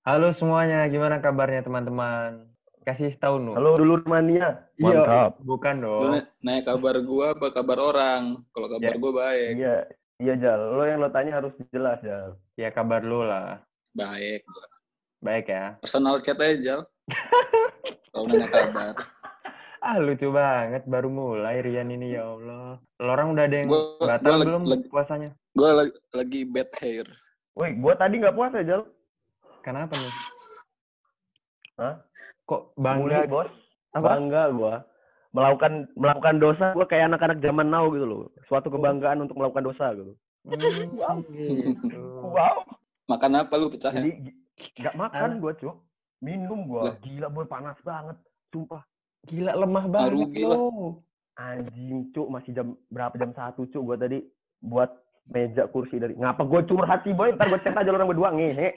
Halo semuanya, gimana kabarnya teman-teman? Kasih tahu Nu. Halo dulur mania, Iya, mantap. bukan Lu dong. nanya kabar gua apa kabar orang? Kalau kabar Ya, gua baik. Iya, iya Jal. Lo yang lo tanya harus jelas Jal. ya kabar lu lah. Baik. Baik ya. Personal chat aja, Jal. Kalau nanya kabar. Lucu banget, baru mulai Rian ini ya Allah. Lo orang udah ada yang Gua batal lagi, belum puasanya? lagi bad hair. Woi, gua tadi nggak puasa Jal. Kenapa nih? Hah? Kok bangga? Muli, bos. Apa? Bangga gua. Melakukan dosa gua kayak anak-anak zaman now gitu loh. Suatu kebanggaan untuk melakukan dosa gitu. Gitu. Wow. Makan apa lu pecahnya? Jadi nggak makan gua, Cuk. Minum gua. Lah. Gila boy, panas banget. Sumpah. Gila lemah banget Rugi lah. lo. Anjing, Cuk. Masih jam 1, Cuk. Gua tadi buat meja kursi dari. Ngapa gua curhat sih, boy? Ntar gua chat aja orang berdua ngehe.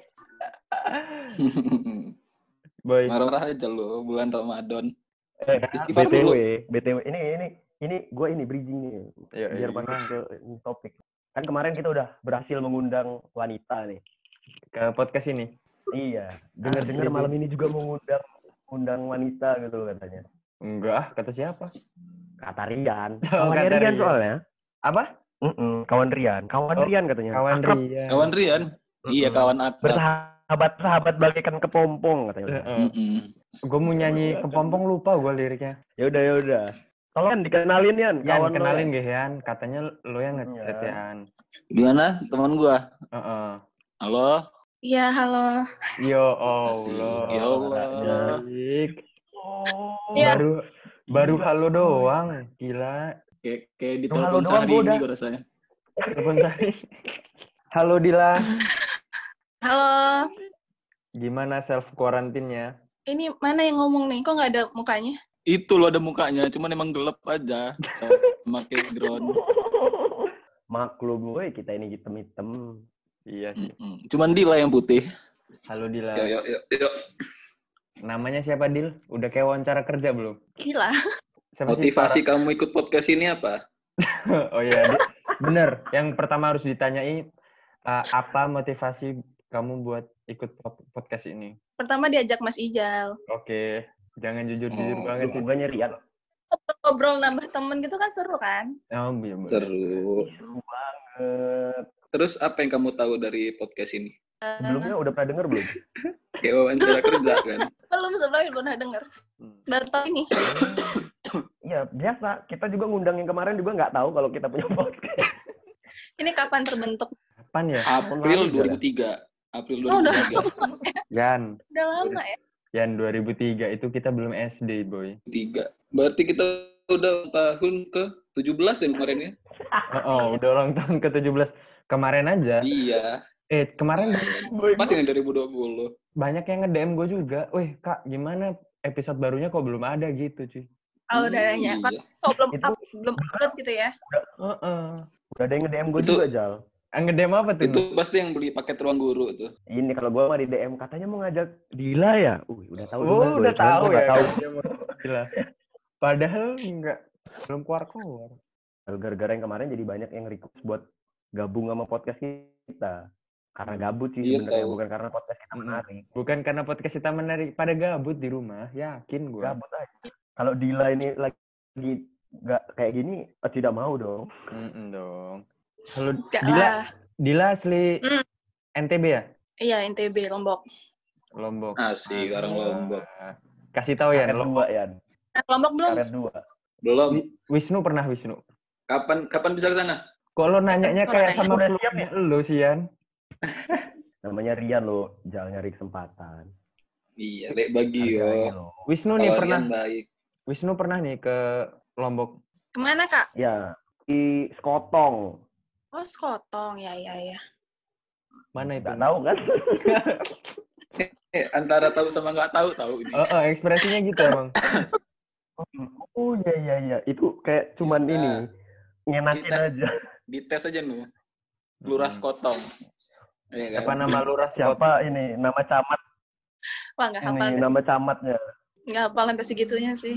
Boy, Marah-marah aja lu bulan Ramadan. Eh, Istighfar dulu. BTW, ini gue bridging nih, Iya, biar iya. masuk ke topik. Kan kemarin kita udah berhasil mengundang wanita nih. ke podcast ini. Iya, dengar-dengar malam ini juga mengundang wanita gitu loh katanya. Enggak, kata siapa? Kata Rian. Oh, Kawan kata Rian Rian. soalnya. Apa? Kawan Rian. Oh, Rian katanya. Kawan Akrab, Rian. Kawan Rian? Iya, kawan akrab. bersahabat bagaikan kepompong katanya. Gue mau nyanyi kepompong lupa gue liriknya. Ya udah. Tolong dikenalin Yan, Yan, kawan lo, kenalin Yan. gak Yan? Katanya lo yang ngechat Iya. Yan. Gimana teman gua? Halo? Ya Iya, halo. Asik. Allah. Ya Allah. Baik. Iya. Baru halo doang. Gila. Kayak di Halo telepon doang, sehari gua ini udah. gua rasanya. Telepon tadi. Halo Dila. Halo. Gimana self quarantine-nya? Ini mana yang ngomong nih? Kok nggak ada mukanya? Itu lo ada mukanya, cuman emang gelap aja sama background. Maklum gue, kita ini hitam-hitam. Iya sih. Cuman Dila yang putih. Halo Dila. Yuk. Namanya siapa Dil? Udah kayak wawancara kerja belum? Gila. Siapa sih, Motivasi kamu ikut podcast ini apa? Oh iya, bener. Yang pertama harus ditanyai apa motivasi kamu buat ikut podcast ini? Pertama diajak Mas Ijal. Oke, jangan jujur-jujur banget sih. Bukannya Rian. Ngobrol nambah temen gitu kan seru kan? Oh, iya, bener. Seru. Seru banget. Terus apa yang kamu tahu dari podcast ini? Sebelumnya udah pernah denger belum? Kayak wawancara kerja kan? Sebelumnya pernah denger. Baru tahu ini. Iya, biasa. Kita juga ngundang yang kemarin juga nggak tahu kalau kita punya podcast. Ini kapan terbentuk? Kapan ya? April 2003. April Oh, udah 2003. Yan. Udah lama ya? Yan 2003 itu kita belum SD, boy. 3. Berarti kita udah tahun ke 17 ya kemarin ya? Udah ulang tahun ke-17. Kemarin aja. Iya. Kemarin Pas ini 2020. banyak yang nge-DM gue juga. Wih, Kak, gimana episode barunya kok belum ada gitu, cuy. Oh, udah nanya. Iya. Kok belum upload gitu ya? Udah ada yang nge-DM gue Itu- juga, Jal. Nge-DM apa tuh? Itu pasti yang beli paket ruang guru tuh. Ini kalau gue mah di DM katanya mau ngajak Dila ya. Udah tahu juga. Oh, udah tahu ya. Tahu. Gila. Padahal enggak, belum keluar. Gara-gara yang kemarin jadi banyak yang request buat gabung sama podcast kita. Karena gabut sih Iya, sebenarnya, tahu. bukan karena podcast kita menarik. Bukan karena podcast kita menarik, pada gabut di rumah, yakin gue. Gabut aja. Kalau Dila ini lagi nggak kayak gini, tidak mau dong. Dong. Halo Gak Dila, lah. Dila asli NTB ya? Iya, NTB, Lombok. Lombok. Asik, orang Lombok. Kasih tahu ya, Karet Lombok. 2 ya. Lombok belum? Karet 2. Belum. Wisnu pernah Wisnu. Kapan bisa ke sana? Kok lo nanyanya kayak sama Udah siap keluarga lo sih, Yan? Namanya Rian lo, jangan nyari kesempatan. Iya, Lek bagi Hargain yo. lo. Wisnu nih Kalau pernah. Rian baik. Wisnu pernah nih ke Lombok. Kemana, Kak? Ya, di Sekotong. Oh, Sekotong. Ya. Mana itu? Nggak tahu kan? Antara tahu sama nggak tahu ini. Ekspresinya gitu emang. Oh iya. Itu kayak cuman Nah, ini. Ngenakin dites. aja. Dites aja nu. Lurah Sekotong. Iya kan? Apa nama lurah Siapa ini? Nama camat. Wah, nggak hafal. Ini nama camatnya. Nggak hafal sampai segitunya sih.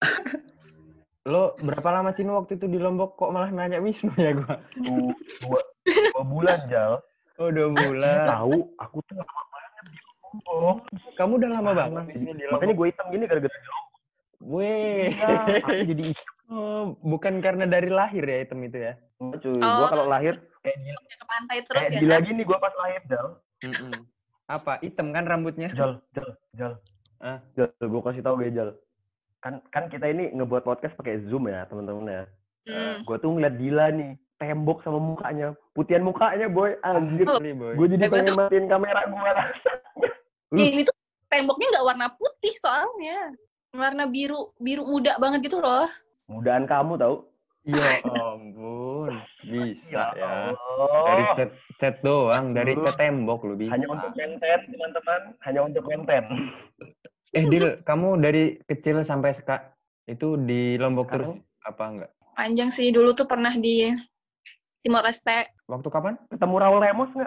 Lo berapa lama sih Nu waktu itu di Lombok kok malah nanya Wisnu ya gua? Dua bulan, Jal. Oh, 2 bulan. Tahu, aku tuh lama banget di Oh, Kamu udah lama banget di sini di makanya Lombok. gue hitam gini gara-gara Weh. aku jadi hitam. Oh, bukan karena dari lahir ya hitam itu ya? Enggak, cuy. Oh. Gue kalau lahir kayak Ke pantai terus ya gila kan? gini gue pas lahir, Jal. Apa? Hitam kan rambutnya? Jal. Ah. Jal, gue kasih tahu gue, Jal. Kan kita ini ngebuat podcast pakai Zoom ya, teman-teman ya. Gue tuh ngeliat Dila nih, tembok sama mukanya, putihan mukanya, boy. Anjir. Asli, boy. Gue jadi Hebat. pengen matiin kamera gue. Ini tuh temboknya nggak warna putih soalnya. Warna biru muda banget gitu loh. Mudahan kamu tahu. Ya ampun. Bisa ya. Allah. Dari cat doang, dari cat tembok lu bisa. Hanya untuk konten, teman-teman. Hanya untuk konten. Dil, kamu dari kecil sampai itu di Lombok terus apa enggak? Panjang sih, dulu tuh pernah di Timor Leste. Waktu kapan? Ketemu Raul Lemos nggak?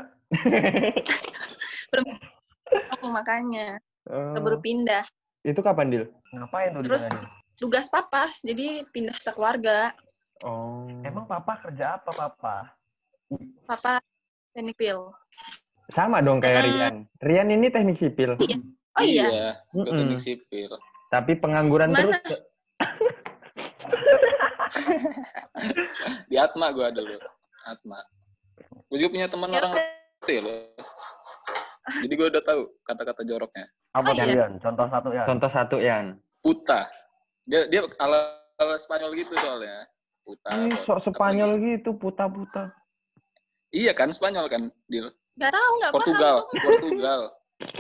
Aku makanya baru pindah. Itu kapan, Dil? Ngapain tuh di Terus sana? tugas papa, jadi pindah sekeluarga. Oh. Emang papa kerja apa, papa? Papa teknik pil. Sama dong kayak Rian. Rian ini teknik sipil. Oh iya. Gue teknik sipil. Tapi pengangguran Mana? terus. Di Atma gue dulu. Atma. Gue juga punya teman Ya, orang sipil. Jadi gue udah tahu kata-kata joroknya. Apa Oh, iya. kalian? Contoh satu ya. Contoh satu, Yan. Puta. Dia ala Spanyol gitu soalnya. Puta. Sok Spanyol gitu, puta-puta. Iya kan, Spanyol kan, Dil? Gak tahu, gak Portugal. paham.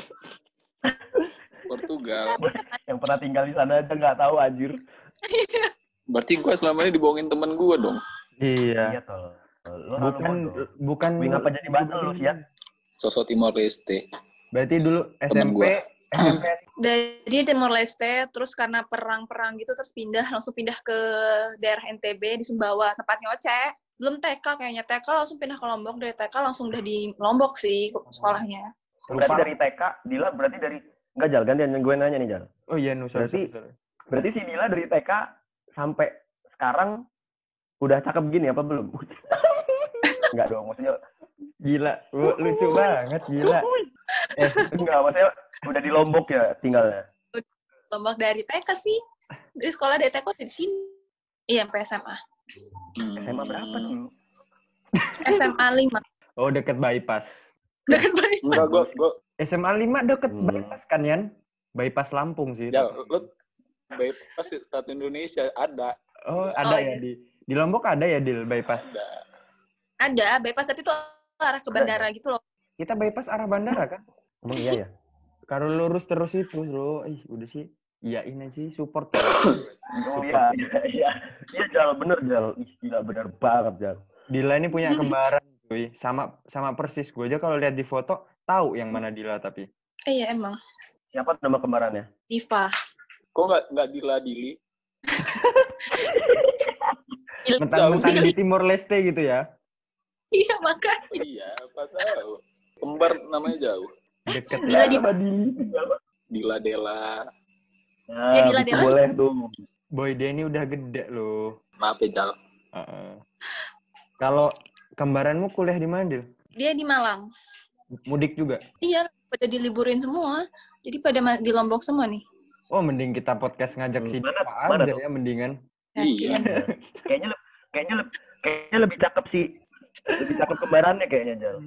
Portugal. Yang pernah tinggal di sana aja nggak tahu, anjir. Berarti gue selama ini dibohongin temen gue dong. Iya. Iya, tol. Lo Bukan Wing apa jadi bandel lu sih ya? Sosok Timor Leste. Berarti dulu Temen SMP, gua. Dari Timor Leste, terus karena perang-perang gitu, terus langsung pindah ke daerah NTB, di Sumbawa, tempatnya Oce. Belum TK kayaknya, TK langsung pindah ke Lombok, dari TK langsung udah di Lombok sih sekolahnya. Berarti dari TK, Dila berarti dari... Enggak, Jal, gantian gue nanya nih, Jal. Oh iya, Nusa. Berarti si Dila dari TK sampai sekarang udah cakep gini apa belum? Enggak dong, maksudnya... Gila, lucu banget, gila. Enggak, maksudnya udah di Lombok ya tinggalnya? Lombok dari TK sih. Dari sekolah dari TK di sini. Iya, sampai SMA. SMA berapa dulu? SMA 5. Oh, deket bypass. Deket banget. Enggak, gue SMA 5 deket bypass kan, Yan? Bypass Lampung sih. ya, lu bypass satu Indonesia ada. Oh, ada Oh, ya iya. di Lombok ada ya, Dil, bypass. Ada, bypass, tapi tuh arah ke bandara gitu loh. Kita bypass arah bandara kan? Emang iya ya? Kalau lurus terus itu, lo, udah sih. Iyain aja sih, support. Oh iya, iya. Iya, Jal, bener, Jal. Ih, gila, bener banget, Jal. Dila ini punya kembaran, cuy. Sama persis. Gue aja kalau lihat di foto, tahu yang mana Dila tapi. Iya, emang. Siapa nama kembarannya? Diva. Kok nggak Dila-Dili? Mentang-mentang di Timor Leste gitu ya. Iya, makanya. Iya, apa tahu. Kembar namanya jauh. Deket Dila ya. di Dila Dela. Nah, Ya, Dila, itu Dila. boleh tuh. Boy, dia ini udah gede loh. Maaf ya, Jal. Kalau kembaranmu kuliah di mana, Dil? Dia di Malang. Mudik juga? Iya, pada diliburin semua. Jadi pada di Lombok semua nih. Oh, mending kita podcast ngajak si Mana- Diva mana aja tuh? ya, mendingan. Iya. Kayaknya lebih cakep sih. Lebih cakep kembarannya kayaknya, Jal.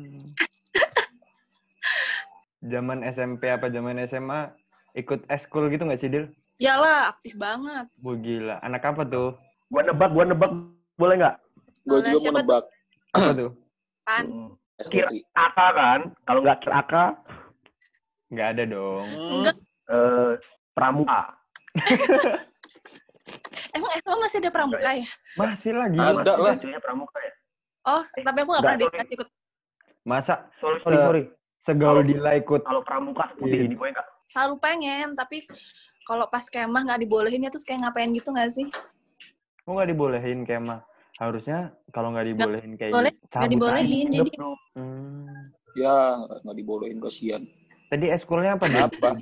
Zaman SMP apa zaman SMA ikut eskul gitu nggak sih, Dil? Iyalah, aktif banget. Wah, gila. Anak apa tuh? Gua nebak, boleh nggak? Gue Boleh, juga mau siapa nebak. Apa tuh? Pan. SPI. Aka kan? Kalau nggak Aka, Nggak ada dong. Enggak. Pramuka. Emang SMA masih ada pramuka ya? Masih lagi. Ada lah. Bajunya Pramuka ya? Oh, tapi aku nggak pernah Enggak, dikasih ikut. Masa Sorry. segaul Dila ikut? Kalau Pramuka seperti Iya. ini, gue nggak. Selalu pengen, tapi kalau pas kemah nggak dibolehin ya terus kayak ngapain gitu nggak sih? Kok nggak dibolehin kemah? Harusnya kalau nggak dibolehin kayak boleh, gitu, nggak cabut dibolehin, aja. jadi Ya, nggak dibolehin, kasihan. Tadi eskulnya apa? Dil? Apa?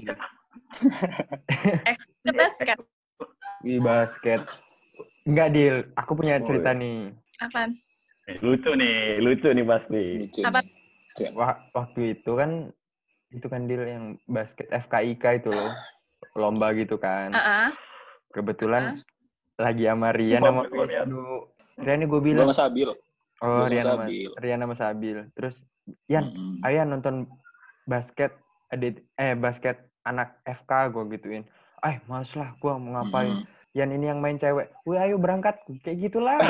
ke basket. Di basket. Enggak, Dil. Aku punya cerita nih. Apaan? Lucu nih pasti. Lucu Apa? nih. Waktu itu kan itu kan Dil yang basket FKIK itu loh. Lomba gitu kan. Kebetulan lagi sama Rian sama Wisnu. Rian gue Gue bilang. sama Sabil. Oh, Gua sama Rian sama Sabil. Rian sama Sabil. Terus, Yan, ayo nonton basket basket anak FK gue gituin. Males lah gue mau ngapain. Yan ini yang main cewek. Wih, ayo berangkat. Kayak gitulah.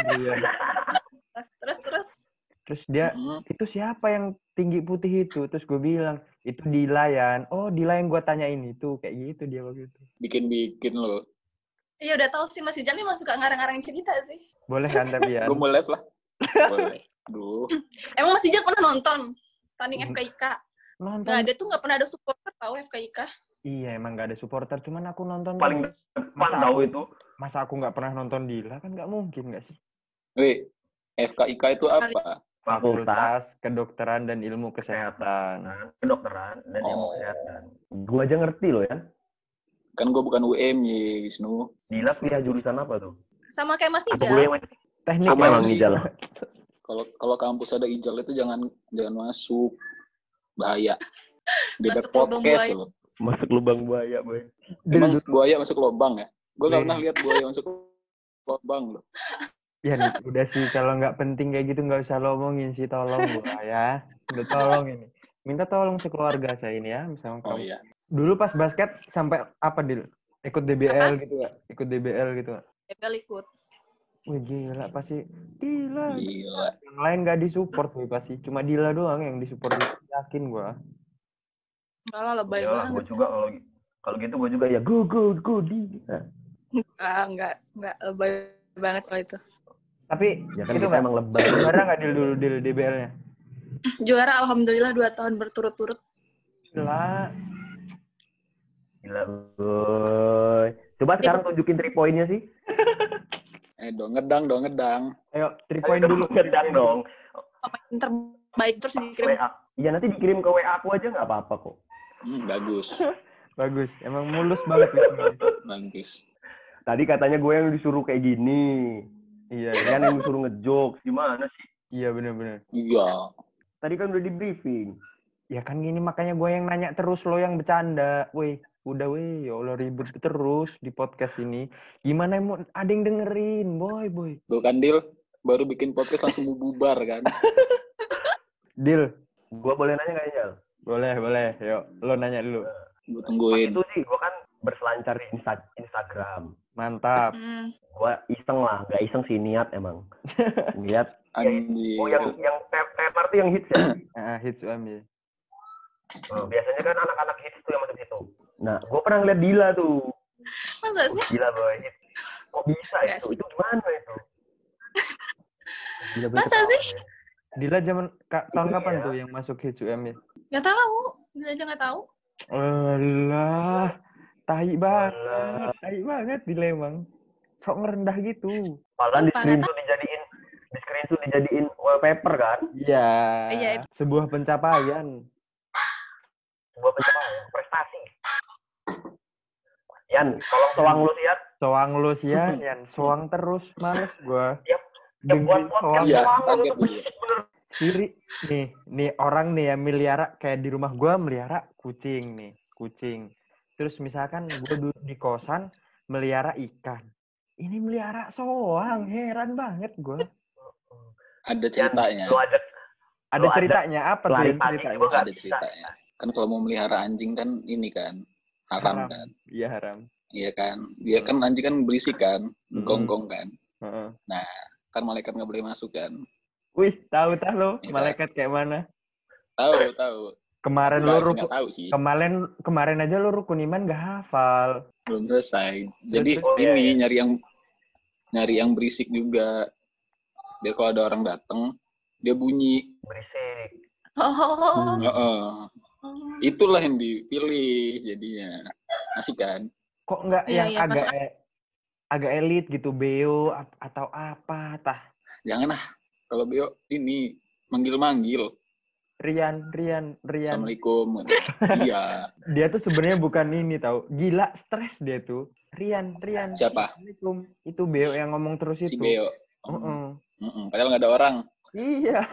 Terus dia, itu siapa yang tinggi putih itu? Terus gue bilang, itu Dila Yan. Oh, Dila yang gue tanyain itu. Kayak gitu dia waktu itu. Bikin lo. Iya udah tahu sih Mas Ijal nih suka ngarang-ngarang cerita sih. Boleh kan tapi ya? Gue mau live lah. Boleh. Duh. Emang Mas Ijal pernah nonton tanding FKIK? Nonton. Nggak ada tuh, nggak pernah ada supporter tahu FKIK. Iya, emang nggak ada supporter. Cuman aku nonton. Paling depan tahu itu. Masa aku nggak pernah nonton Dila? Kan nggak mungkin nggak sih? Wih, FKIK itu apa? Fakultas Kedokteran dan Ilmu Kesehatan. Kedokteran dan Ilmu Kesehatan. Gue aja ngerti loh ya. Kan gue bukan UMY, Wisnu. Dila kuliah jurusan apa tuh? Sama kayak Mas Aku Ijal. kuliah Teknik sama emang Ijal. Kalau kampus ada Ijal itu jangan masuk. Bahaya. Beda Masuk podcast lubang loh. Masuk lubang buaya, boy. Emang buaya masuk lubang ya? Gue nggak pernah lihat buaya masuk lubang loh. Ya udah sih, kalau nggak penting kayak gitu nggak usah lo omongin sih, tolong gua ya. Udah tolong ini. Minta tolong sekeluarga saya ini ya, misalnya kamu. Iya. Dulu pas basket sampai apa Dil? Ikut DBL gitu ya? Ikut DBL gitu. DBL ikut. Wih gila pasti. Gila. Gila. Yang lain nggak disupport wih pasti. Cuma Dila doang yang disupport. Yakin gua. Enggak lah, lebay Ya, banget. gue juga kalau gitu gue juga ya go Dila. Enggak lebay banget soal itu. Tapi Ya kan itu kita emang lebay. juara nggak dulu DBL-nya? Juara alhamdulillah 2 tahun berturut-turut. Gila. Boy. Coba sekarang tunjukin 3 poinnya sih. Dong ngedang. Ayo 3 point dulu. Ngedang dong. Pemain terbaik terus dikirim. WA. Iya nanti dikirim ke WA aku aja nggak apa-apa kok. Bagus. Bagus. Emang mulus banget nih. Bagus. Tadi katanya gue yang disuruh kayak gini. Iya, Kan yang disuruh ngejokes. Gimana sih? iya benar-benar. Iya. Tadi kan udah di briefing. Ya kan gini makanya gue yang nanya terus lo yang bercanda. Weh, udah ya Allah ribut terus di podcast ini. Gimana mau ada yang dengerin, boy. Tuh kan Dil, baru bikin podcast langsung bubar kan. Dil. Gue boleh nanya nggak ya? Boleh. Yuk, lo nanya dulu. Gue tungguin. Itu sih gue kan berselancar di Instagram. Mantap. Gue iseng lah, nggak iseng sih niat emang. Niat. Anjir. Oh yang paper tuh yang hits ya? Hits UMY. Biasanya kan anak-anak hits tuh yang masuk situ. Nah, gue pernah ngeliat Dila tuh. Masa sih? Gila boy. Kok bisa Gak itu? sih. Itu gimana itu? Gila, Masa sih? Dila zaman tahun kapan Iya. tuh yang masuk hits UMY? Nggak tahu. Dia aja nggak tahu. Alah, tai banget Dila emang. Sok ngerendah gitu. Malah di Sumpah, screenshot dijadiin wallpaper kan? Iya. Iya, itu. Sebuah pencapaian. Sebuah pencapaian, prestasi. Yan, tolong soang lu sih, Yan. Soang lu sih ya, Yan. Soang terus, males gua. Tiap buat podcast Iya, soang lu kaget tuh gue. bener. Siri, nih orang nih ya melihara, kayak di rumah gua melihara kucing. Terus misalkan gua duduk di kosan, melihara ikan. Ini melihara soang, heran banget gua. Ada ceritanya. Lu ajak Ada ceritanya, apa tuh lari yang pagi ceritanya? juga nggak Ada ceritanya. Kan kalau mau melihara anjing kan ini kan haram kan. Iya haram. Iya kan. Dia kan anjing kan berisik kan, gonggong kan. Heeh. Kan malaikat nggak boleh masuk kan. Wih, tahu lo Iya. malaikat kayak mana? Tahu. Kemarin Enggak, lo sih, rukun, nggak tahu sih. kemarin aja lo rukun iman gak hafal. Belum selesai. Jadi Terus, ini nyari yang berisik juga. Biar kalau ada orang datang, dia bunyi. berisik. Oh. Heeh. Itulah yang dipilih jadinya. Asik kan? Kok nggak Iya, yang iya, agak elit gitu, Beo atau apa tah? Jangan lah. Kalau Beo ini manggil-manggil. Rian. Assalamualaikum. Iya. Dia tuh sebenarnya bukan ini tahu. Gila, stres dia tuh. Rian. Siapa? Assalamualaikum. Itu Beo yang ngomong terus Si itu. Beo. Heeh. Padahal nggak ada orang. Iya.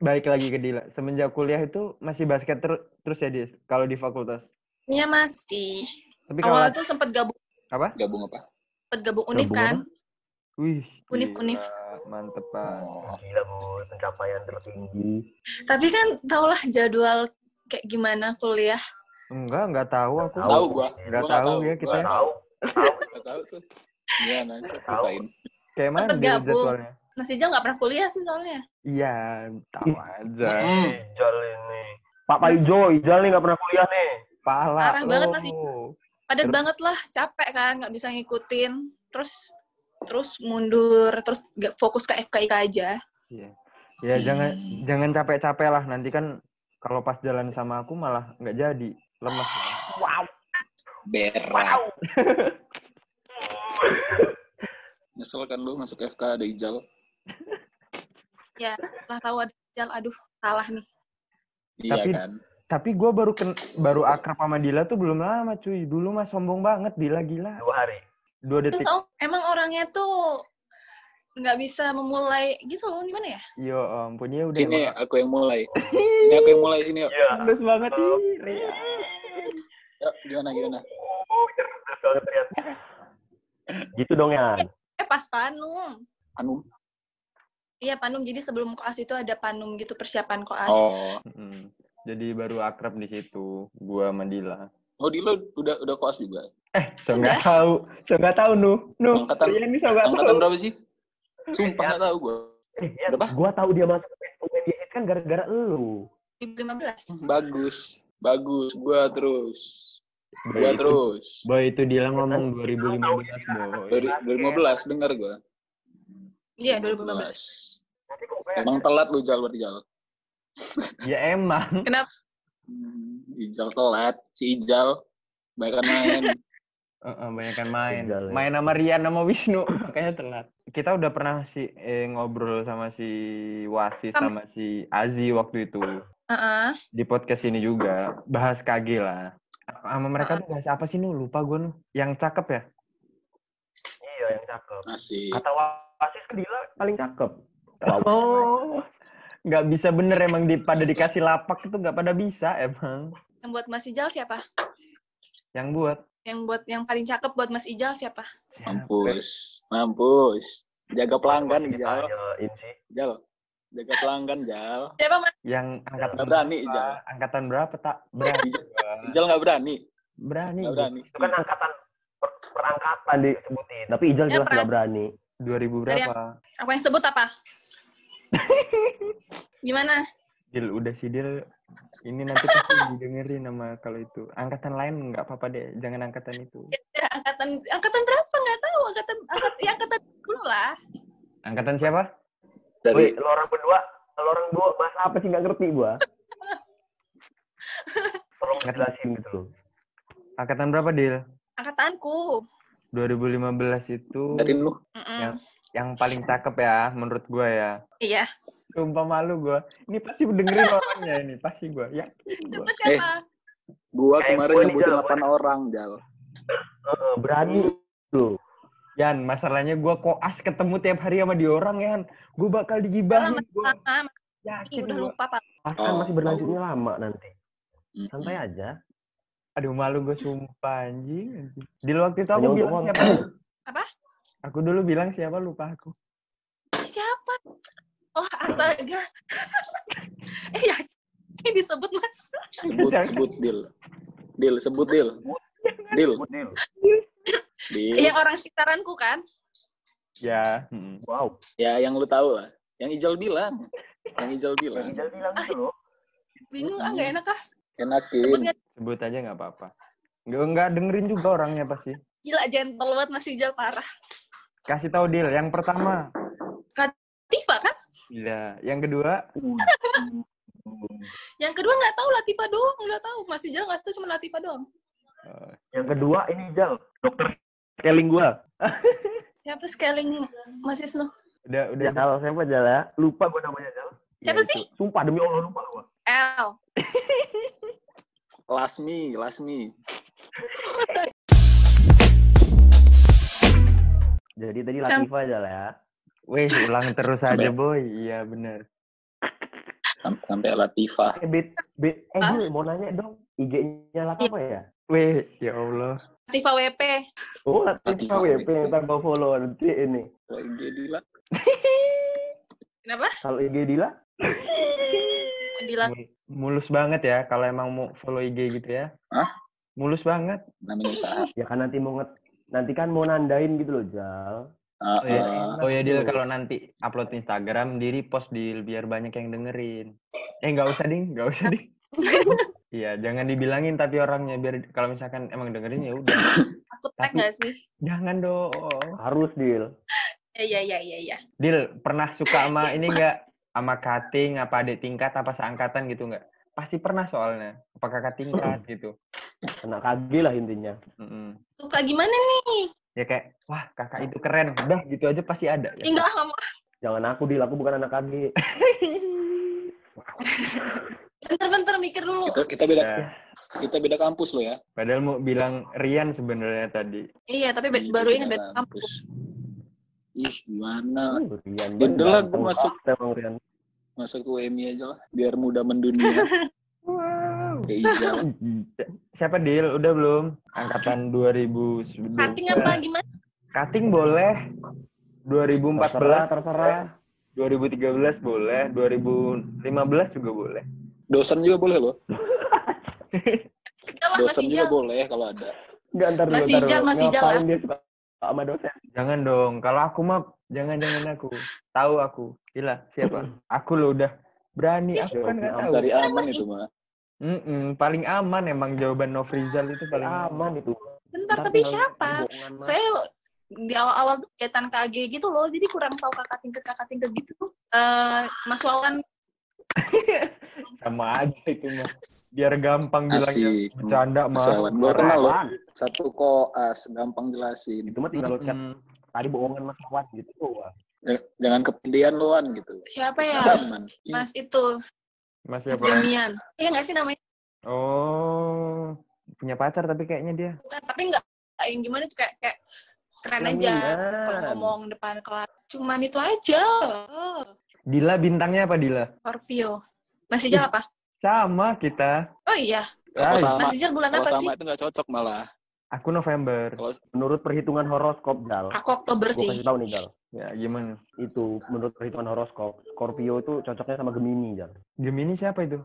baik lagi ke Dila. Semenjak kuliah itu masih basket terus ya, Dis? Kalau di fakultas? Iya masih. Tapi kalau Awalnya tuh sempat gabung apa? Gabung apa? univ Gabung kan. Wih, Univ. mantep, Pak. Gila, Bu. Pencapaian tertinggi. Tapi kan taulah jadwal kayak gimana kuliah. Enggak tahu aku. Tahu gua. Enggak Gua tahu ya kita. Gua Tahu. Nggak tahu tuh. Gimana? Ceritain. Kayak mana Sempet Dil gabung. jadwalnya? Mas Ijal nggak pernah kuliah sih soalnya. Iya, tahu aja. Ijal ini. Pak Ijal nih nggak pernah kuliah nih. Pala. Parah banget lo. masih. Padat banget lah, capek kan, nggak bisa ngikutin. Terus mundur, terus nggak fokus ke FKIK aja. Iya. Ya jangan capek-capek lah. Nanti kan kalau pas jalan sama aku malah nggak jadi. Lemes. Wow. Berat. Nyesel kan lu masuk FK ada Ijal. Ya, setelah tahu ada Ijal, aduh, salah nih. Iya Tapi- kan. Tapi gue baru akrab sama Dila tuh belum lama cuy. Dulu mah sombong banget Dila gila. 2 hari. 2 detik. Emang orangnya tuh nggak bisa memulai gitu loh, gimana ya? Yo ampun ya udah. Sini aku yang mulai. Ini aku yang mulai sini yuk. Iya. Bagus banget ih. Yuk, gimana? Oh, cerdas banget ternyata. Gitu dong ya. Pas Panum. Anu. Iya, Panum. Jadi sebelum koas itu ada Panum gitu, persiapan koas. Oh. Jadi baru akrab di situ. Gua sama Dila. Oh, Dilo udah koas juga. So nggak tahu. So nggak tahu Nu. Angkatan- Iya, ini so nggak Angkatan tahu. berapa sih? Sumpah nggak tahu gue. Berapa? Gua tahu dia masuk UMDS kan gara-gara lu. 2015. Bagus. Gua terus. Boy itu Dila ngomong 2015 boy. 2015 dengar gua. Iya, 2015. Emang telat lu Jal berarti Jal. Ya emang. Kenapa? Ijal telat, si Ijal banyak main. Banyakan main. Ijal, ya. Main sama Rian sama Wisnu. Makanya telat. Kita udah pernah ngobrol sama si Wasis sama si Azi waktu itu. Di podcast ini juga. Bahas KG lah. Sama mereka tuh bahas apa sih Nu? Lupa gue Nu. Yang cakep ya? Iya, yang cakep. Asik. Kata Wasis ke Dila paling cakep. Oh. Nggak bisa bener emang pada dikasih lapak itu nggak pada bisa emang. Yang buat Mas Ijal siapa? Yang buat. Yang buat yang paling cakep buat Mas Ijal siapa? Mampus. Jaga pelanggan Ijal. Tanyain sih. Jal. Jaga pelanggan Jal. Siapa Mas? Yang angkatan Nggak berani Ijal. Angkatan berapa tak? Berani. Ijal nggak berani. Berani. Nggak berani. Itu kan angkatan perangkatan disebutin. Tapi Ijal Ya, jelas nggak berani. 2000 Dari berapa? Aku yang sebut apa? Gimana? Dil, udah sih Dil. Ini nanti pasti didengerin sama kalau itu. Angkatan lain nggak apa-apa deh. Jangan angkatan itu. Ya, angkatan berapa nggak tahu. Angkatan dulu lah. Angkatan siapa? Woi, Dari lo orang berdua bahasa apa sih nggak ngerti gua. Tolong jelasin gitu loh. Angkatan berapa Dil? Angkatanku. 2015 itu dari lu. yang paling cakep ya menurut gue ya. Iya. Sumpah malu gue. Ini pasti dengerin orangnya ini. Pasti gue. Yakin gue. Siapa siapa? Gua Kayak kemarin gua nih, nyebutin Jal. 8 orang Jal. Berani lo. Yan, masalahnya gue koas ketemu tiap hari sama dia orang Yan. Gue bakal digibahin. Gue yakin Udah gua. lupa Pak. Kan masih berlanjutnya lama nanti. Santai aja. Aduh malu gue sumpah anjing. Di waktu itu aku Hanya bilang untuk siapa? Apa? Aku dulu bilang siapa lupa aku. Siapa? Oh, astaga. Yakin disebut Mas. Sebut Dil, sebut Dil. Dil. Yang orang sekitaranku kan? Ya. Wow. Ya yang lu tahu lah. Yang Ijal bilang. Ijal bilang gitu loh. Bingung, nggak enak ah. Enakin. Sebutnya Sebut aja nggak apa-apa. Nggak dengerin juga orangnya pasti. gila, gentle banget Mas Ijal, parah. Kasih tahu Dil. Yang pertama. Latifa kan? Gila. Yang kedua. Yang kedua nggak tahu, Latifa doang. Nggak tahu. Mas Ijal nggak tahu, cuma Latifa doang. Yang kedua ini Jal. Dokter scaling gua. Siapa scaling Mas Isnu? Udah. Jal, siapa Jal ya? Lupa gua namanya Jal. Siapa sih? Sumpah demi Allah lupa gua. L. Lasmi. Jadi tadi Latifa Jal ya. Wih, ulang terus aja boy. Iya bener. Sampai Latifah. Dil, mau nanya dong, IG-nya lah apa ya? Weh, ya Allah. Latifah WP. Oh, Latifah WP yang ntar gue follow nanti ini. IG Dila. Kenapa? Kalau IG Dila? Dila. Mulus banget ya kalau emang mau follow IG gitu ya. Hah? Mulus banget. Namanya usaha. Ya kan nanti kan mau nandain gitu loh, Jal. Oh ya Dil, kalau nanti upload Instagram, diri post Dil, biar banyak yang dengerin. Nggak usah Ding. Iya, jangan dibilangin tapi orangnya, biar kalau misalkan emang dengerin ya udah. Aku tag nggak sih? Jangan dong. Harus, Dil. Iya. Dil, pernah suka sama ini nggak? Sama cutting, apa adik tingkat, apa seangkatan gitu nggak? Pasti pernah soalnya. Apa kakak tingkat gitu. Anak KG lah intinya. Suka gimana nih? Ya kayak, wah kakak itu keren. Udah gitu aja pasti ada. Ya? Enggak mau. Jangan aku, Dil. Aku bukan anak KG. Bentar mikir dulu. Kita beda kampus loh ya. Padahal mau bilang Rian sebenarnya tadi. Iya, tapi baru ingat beda kampus. Ih, gimana? Rian. Udah lah, gue Rian. masuk ke UMI aja lah, biar mudah mendunia. Wow. Kayak Ijal. Siapa Dil? Udah belum? Angkatan 2000. Cutting apa gimana? Cutting boleh. 2014 terserah. 2013 boleh, 2015 juga boleh. Dosen juga boleh loh. Dosen masih juga boleh kalau ada. Enggak, ntar dulu. Masih jalan. Dia suka sama dosen. Jangan dong. Kalau aku mah jangan aku. Tahu aku. Gila, siapa? Aku lo udah berani. Aku kan nggak tahu. Cari aman itu mah. Paling aman emang jawaban Nofrizal itu paling aman itu. Bentar, tapi siapa? Saya di awal-awal tuh kegiatan KG gitu loh, jadi kurang tahu kakak tingkat gitu. Mas Wawan. Sama aja itu mah. Biar gampang bilangnya bercanda mah. Gue kenal loh. Satu koas, gampang jelasin. Itu mah tinggal chat. Tadi bohongan Mas Wawan gitu. Jangan kepedean loan gitu. Siapa ya? Aman. Mas itu. Mas Mas siapa? Demian. Iya nggak sih namanya? Oh, punya pacar tapi kayaknya dia. Bukan, tapi nggak yang gimana tuh kayak keren aja kalau ngomong depan kelas. Cuman itu aja. Dila bintangnya apa Dila? Scorpio. Mas Ijal apa? Sama kita. Oh iya. Mas Ijal bulan apa sih? Sama itu nggak cocok malah. Aku November. Menurut perhitungan horoskop, Jal. Aku Oktober sih. Gue kasih tahu nih, Jal. Ya, gimana? Itu menurut perhitungan horoskop, Scorpio itu cocoknya sama Gemini, Jal. Gemini siapa itu?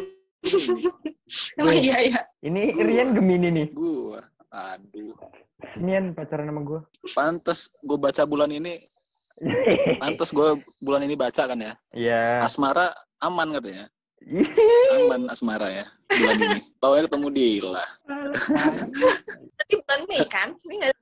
Emang iya. Ini Rian Gemini nih. Gua. Aduh. Rian pacaran sama gue. Pantes gue baca bulan ini. Pantes gue bulan ini baca kan ya. Iya. Asmara aman katanya. Aman asmara ya bulan ini. Taunya ketemu Dila. Tapi bulan Mei kan? Ini nggak?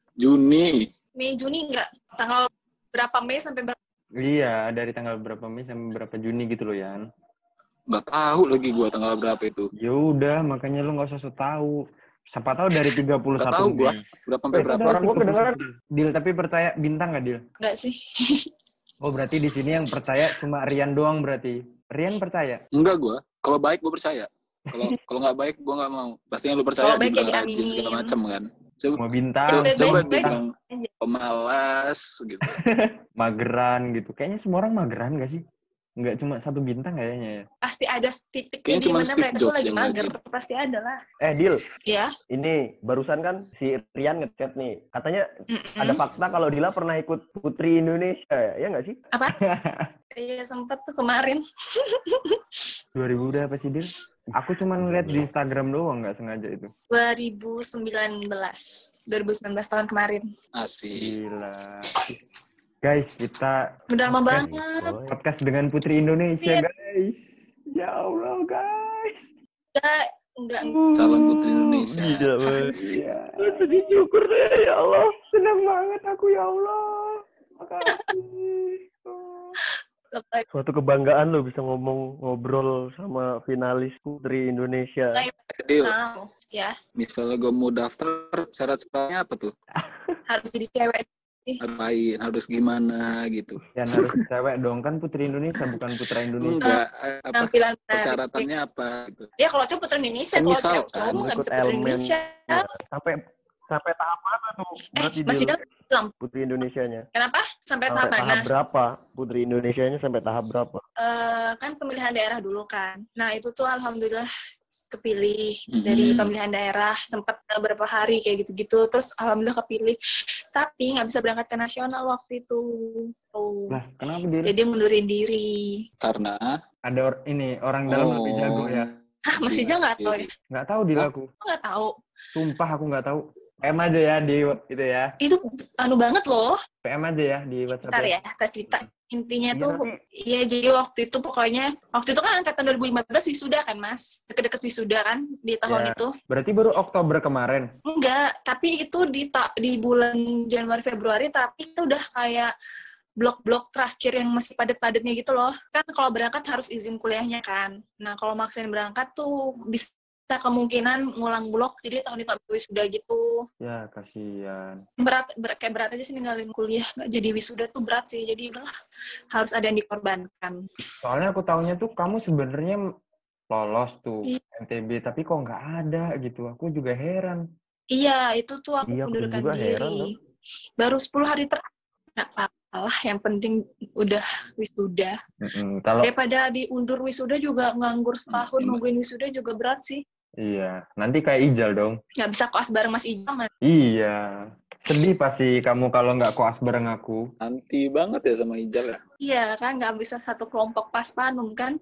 Juni nggak? Tanggal berapa Mei sampai berapa? Iya, dari tanggal berapa Mei sampai berapa Juni gitu loh, Yan. Nggak tahu lagi gue tanggal berapa itu. Ya udah, makanya lu nggak usah so tahu. Siapa tahu dari 31 Nggak tahu gue. Berapa sampai berapa. Orang gue kedengeran. Dil, tapi percaya bintang nggak, Dil? Nggak sih. Oh, berarti di sini yang percaya cuma Rian doang berarti. Rian percaya? Enggak gue. Kalau baik gue percaya. Kalau nggak baik gue nggak mau. Pastinya lu percaya Kalau baik ya dibilang rajin diaminin. segala macam kan. Mau bintang. Coba baik. dibilang pemalas gitu. Mageran gitu. Kayaknya semua orang mageran nggak sih? Nggak cuma satu bintang kayaknya ya. Pasti ada titiknya Kayaknya di cuma mana Steve mereka tuh Jobs lagi yang mager. rajin. Pasti ada lah. Dil. Iya. Ini barusan kan si Rian ngechat nih. Katanya ada fakta kalau Dila pernah ikut Putri Indonesia ya? Ya nggak sih? Apa? Iya, sempet tuh kemarin. 2000 udah apa sih, Dil? Aku cuma ngeliat di Instagram doang, nggak sengaja itu. 2019 tahun kemarin. Asik. Gila. Guys, kita Udah lama banget. podcast dengan Putri Indonesia, Iya. guys. Ya Allah, guys. Enggak. Calon Putri Indonesia. Gila banget. Iya. Sedih syukur deh, ya Allah. Senang banget aku, ya Allah. Makasih. Suatu kebanggaan lo bisa ngobrol sama finalis Putri Indonesia. Dil, Ya, misalnya gue mau daftar, syarat-syaratnya apa tuh? harus jadi cewek. Harus gimana gitu. Ya harus cewek dong, kan Putri Indonesia bukan Putra Indonesia. Enggak, apa Tampilan persyaratannya apa gitu. Ya kalau cowok Putri Indonesia, kalau Misal, cewek cowok nggak ikut bisa Putri elemen. Indonesia. Sampai Sampai tahap mana tuh? Berarti masih dia dalam. Putri Indonesianya. Kenapa? Sampai Sampai tahap mana? tahap berapa? Putri Indonesianya sampai tahap berapa? Kan pemilihan daerah dulu kan. Nah, itu tuh alhamdulillah kepilih dari pemilihan daerah, sempat beberapa hari kayak gitu-gitu, terus alhamdulillah kepilih, tapi nggak bisa berangkat ke nasional waktu itu. Lah, kenapa dia? Jadi mundurin diri. Karena Ada orang dalam lebih jago ya. Hah, masih aja nggak tahu ya? Nggak tahu Dil aku. Nggak tahu. Sumpah aku nggak tahu. PM aja ya di itu ya. Itu banget loh. PM aja ya di WhatsApp. Bentar ya, kita cerita. Intinya Iya, tuh, tapi... iya jadi waktu itu kan angkatan 2015 wisuda kan Mas? Deket-deket wisuda kan di tahun itu. Berarti baru Oktober kemarin? Enggak, tapi itu di bulan Januari Februari, tapi itu udah kayak blok-blok terakhir yang masih padat-padatnya gitu loh. Kan kalau berangkat harus izin kuliahnya kan. Nah kalau maksain berangkat tuh bisa kemungkinan ngulang blok, jadi tahun itu wisuda gitu. Ya, kasihan. Kayak berat aja sih ninggalin kuliah, nggak jadi wisuda tuh berat sih, jadi udahlah, harus ada yang dikorbankan. Soalnya aku taunya tuh kamu sebenarnya lolos tuh NTB, tapi kok nggak ada gitu. Aku juga heran. Iya, itu tuh aku Iya, aku mundurkan juga heran, diri. Baru 10 hari nggak apa-apa, yang penting udah wisuda. Kalau Daripada diundur wisuda juga nganggur setahun nungguin wisuda juga berat sih. iya, nanti kayak Ijal dong. Nggak bisa koas bareng Mas Ijal nanti. Iya, sedih pasti kamu kalau nggak koas bareng aku. anti banget ya sama Ijal ya. Iya kan, nggak bisa satu kelompok pas panum kan.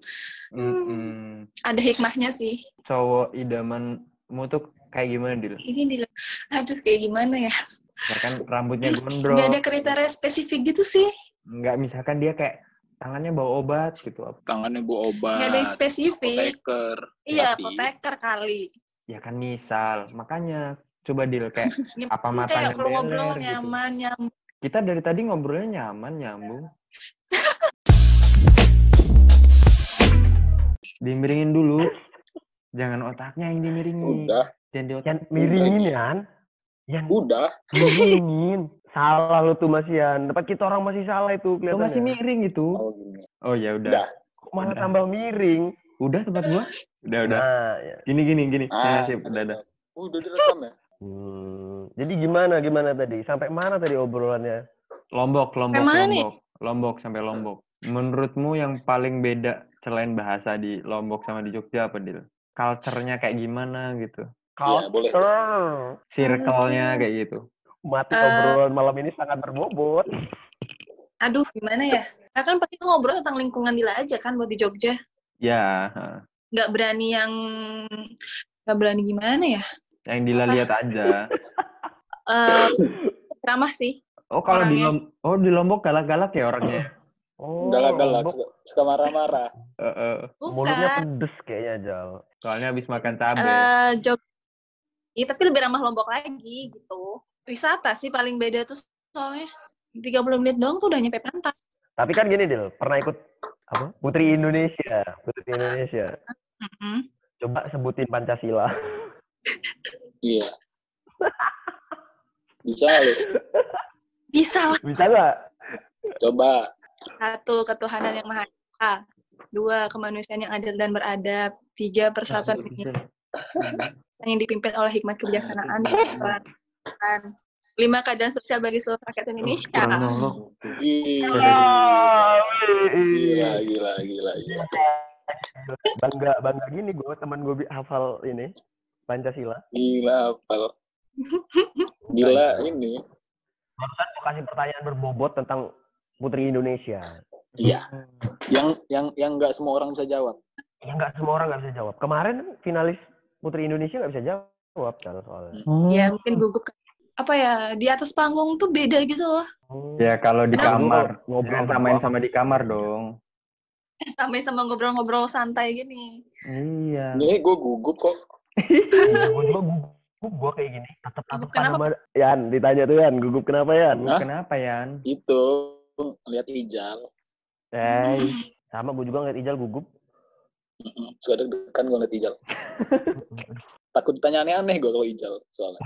Ada hikmahnya sih. Cowok idamanmu tuh kayak gimana, Dil? Ini aduh kayak gimana ya? Ya kan rambutnya gondrong. Nggak ada kriteria spesifik gitu sih. Nggak, misalkan dia kayak tangannya bawa obat gitu. Tangannya bawa obat. Nggak ada yang spesifik. Apoteker. Iya, Hati. apoteker kali. Ya kan misal, makanya coba Dil kayak apa matanya kayak kalau ngobrol beler gitu. nyaman. Kita dari tadi ngobrolnya nyaman, nyambung. Dimiringin dulu. Jangan otaknya yang dimiringin. Udah. Jangan di otak. Yang miringin Yan. Yang Udah. miringin. Salah lu tuh Mas Yan. Tempat kita orang masih salah itu Lo kelihatannya. masih miring itu. Oh gini. Oh ya udah. Udah. Kok malah Udah. tambah miring. Udah tempat gua? Udah. Nah, ya. Gini. Ya, sip, udah. Udah direkam ya? Jadi gimana tadi? Sampai mana tadi obrolannya? Lombok. Mana nih? Lombok sampai Lombok. Menurutmu yang paling beda selain bahasa di Lombok sama di Jogja apa, Dil? Culture-nya kayak gimana gitu? Iya, boleh. Circle-nya kayak gitu. Mati obrolan malam ini sangat berbobot. Aduh, gimana ya? Nah, kan pasti ngobrol tentang lingkungan Dila aja kan buat di Jogja. Ya, Nggak berani gimana ya? yang Dila lihat aja. Ramah sih. Oh, kalau di orangnya. Lombok galak-galak ya orangnya. Oh, Galak-galak. Lombok. Suka marah-marah. Mulutnya Bukan. pedes kayaknya, Jal. Soalnya habis makan cabai. Jogja. Iya, tapi lebih ramah Lombok lagi gitu. Wisata sih paling beda tuh soalnya 30 menit doang tuh udah nyampe pantai. Tapi kan gini, Dil. Pernah ikut apa? Putri Indonesia. Coba sebutin Pancasila. Iya. Bisa nggak lu? Bisa lah. Bisa nggak? Coba. 1, ketuhanan yang Maha Esa. 2, kemanusiaan yang adil dan beradab. 3, persatuan yang dipimpin oleh hikmat kebijaksanaan dan keberagaman. 5, keadaan sosial bagi seluruh rakyat Indonesia. Gila. Bangga gini gue, teman gue hafal ini Pancasila. Gila hafal. Gila ini. Barusan gue kasih pertanyaan berbobot tentang Putri Indonesia. Iya. Yang nggak semua orang bisa jawab. Ya nggak semua orang nggak bisa jawab. Kemarin finalis Putri Indonesia nggak bisa jawab kan soalnya. Ya mungkin gugup. Apa ya, di atas panggung tuh beda gitu loh. Ya kalau di kamar, ngobrol samain sama di kamar dong. Sama ngobrol-ngobrol santai gini. Iya. Ini gue gugup kok. Gue juga gugup gue kayak gini. Tetap sama Yan, ditanya tuh Yan, gugup kenapa Yan? Kenapa Yan? Itu lihat Ijal. Sama gue juga ngeliat Ijal gugup. Suka deg-degan gue ngeliat Ijal. Takut ditanya aneh-aneh gue kalau Ijal soalnya.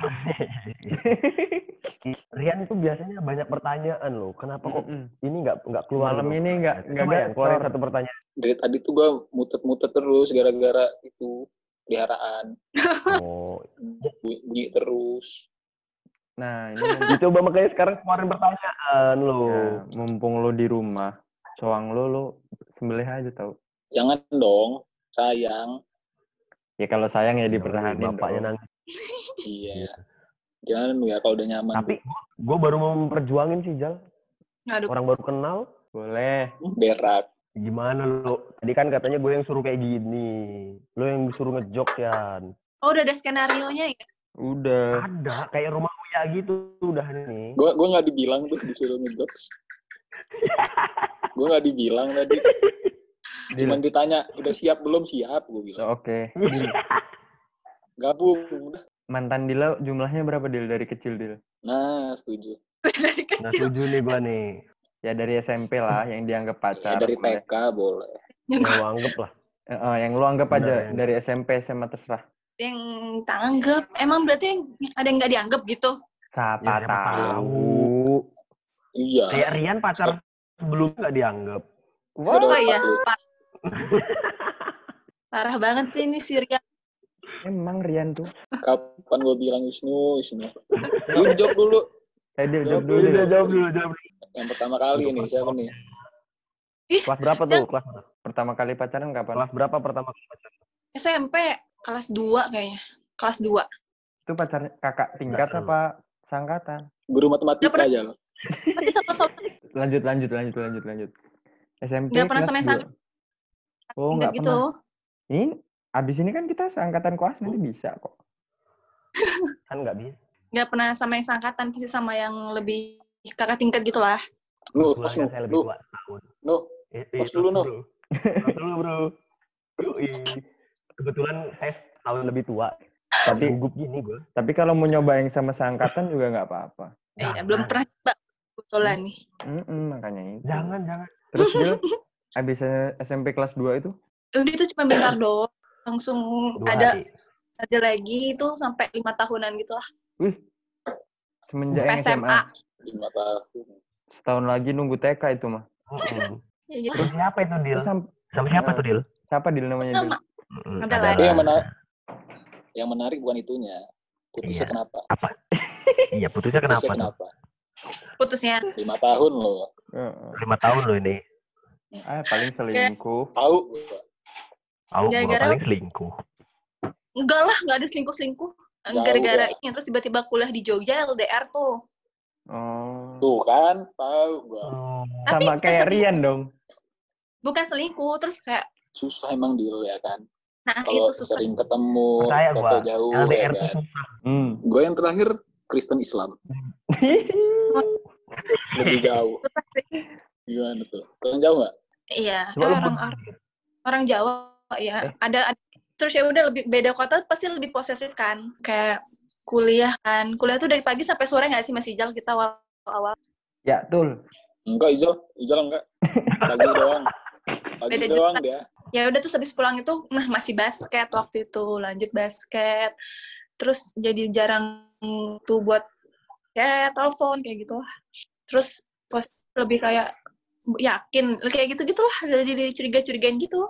Rian itu biasanya banyak pertanyaan loh. Kenapa kok ini nggak keluar? Malam ini nggak keluarin satu pertanyaan. Dari tadi tuh gue mutet-mutet terus gara-gara itu peliharaan. Oh, Bunyi terus. Nah, ini Dicoba makanya sekarang keluarin pertanyaan lo. ya, mumpung lo di rumah, soang lo sembelih aja tau. Jangan dong, sayang. Ya kalau sayang ya dipertahanin Bapaknya dong. nangis. Iya. Jangan ya kalau udah nyaman. Tapi gue baru mau memperjuangin sih, Jal. Aduh, Orang baru kenal. Boleh. Berak. Gimana lo? Tadi kan katanya gue yang suruh kayak gini. Lo yang disuruh ngejok, Yan. oh udah ada skenario-nya ya? Udah. Ada, kayak rumah Uya gitu udah nih. Gue nggak dibilang tuh disuruh ngejokes. Gue nggak dibilang tadi. Cuman ditanya, udah siap belum? Siap, gue bilang. Oke. Dil. Gabung. Udah. Mantan Dila jumlahnya berapa Dil dari kecil Dil? Nah, setuju. Dari Nah, kecil. setuju nih gue nih. Ya dari SMP lah yang dianggap Ya, pacar. dari boleh. TK boleh. Yang lo anggap lah. Yang lu anggap Bener, aja yang- dari SMP SMA terserah. Yang tak anggap. Emang berarti ada yang nggak dianggap gitu? Siapa Ya, siapa tahu. Iya. Kayak Rian pacar sebelumnya nggak dianggap. Gua Oh dapat iya. lu. Parah banget sih ini si Rian. Emang Rian tuh. Kapan gue bilang Wisnu? Lu jawab dulu. Dil, Jawab jawab dulu. dulu. Dil. Jawab dulu. Yang pertama kali nih, siapa nih? Kelas berapa tuh? Kelas Pertama kali pacaran kapan? kelas berapa pertama kali pacaran? SMP kelas 2 kayaknya. Kelas 2. Itu pacarnya kakak tingkat Nggak tahu. apa sangkatan? Guru matematika Nggak aja lo. Tapi sama-sama Lanjut. SMP nggak pernah kelas sama yang 2. sangkatan Oh, nggak gitu. pernah. Ini abis ini kan kita seangkatan koas nanti bisa kok. Kan nggak bisa. Nggak pernah sama yang sangkatan, pasti sama yang lebih kakak tingkat gitu lah. Lu, Kebetulan pas kan lu. saya lebih tua setahun. Lu. Pas Tos dulu, No. Tos dulu, bro. Yoi. Kebetulan saya setahun lebih tua. Tapi Gugup gini gue. tapi kalau mau nyoba yang sama seangkatan juga nggak apa-apa. Iya, belum pernah coba kebetulan nih. Makanya itu. Jangan. Terus Dil, abis SMP kelas 2 itu Udah itu cuma bentar doang. Langsung 2 ada hari. lagi itu sampai 5 tahunan gitu lah. semenjak yang SMA. SMA. 5 tahun. Setahun lagi nunggu TK itu mah. Ya, gitu. Terus siapa itu, Dil? Terus Sama siapa tuh, Dil? siapa Dil namanya Dil? Nama. Ada lah. Tapi yang menarik bukan itunya. Putusnya Iya. kenapa? Apa? Iya, putusnya kenapa Putusnya tuh? kenapa? Putusnya. 5 tahun loh. 5 tahun loh ini. Paling selingkuh. Tahu. Tahu gua Gara-gara- paling selingkuh. Enggak lah, nggak ada selingkuh-selingkuh. Jauh, Gara-gara ya. ini terus tiba-tiba kuliah di Jogja LDR tuh. Oh. Tuh kan, tahu gua. Tapi Sama bukan kayak selingkuh. Rian dong. Bukan selingkuh, terus kayak Susah emang deal ya kan. nah Kalau itu susah. sering ketemu, Percaya gua, foto jauh ya LDR tuh kan. susah. Gue yang terakhir Kristen Islam. Lebih jauh. Susah sih. Gimana tuh? Kurang jauh nggak? Iya, Coba lu orang Jawa ya. Ada terus ya udah lebih beda kota pasti lebih posesif kan. Kayak kuliah kan. Kuliah tuh dari pagi sampai sore nggak sih Mas Ijal kita awal-awal. Ya, Tul. Enggak, Ijal enggak. Pagi doang. Pagi Beda doang juta. dia. Ya udah terus habis pulang itu masih basket waktu itu, lanjut basket. Terus jadi jarang tuh buat ya telepon kayak gitu lah. Terus lebih kayak yakin kayak gitu-gitulah, jadi curiga-curigain gitu.